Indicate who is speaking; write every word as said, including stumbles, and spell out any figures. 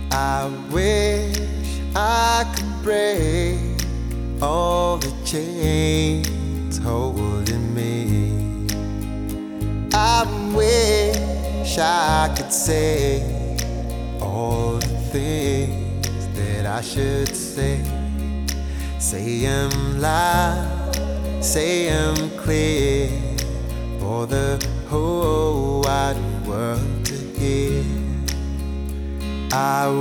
Speaker 1: I wish I could break all the chains holding me. I wish I could say all the things that I should say. Say 'em loud, say 'em clear, for the whole wide world to hear. I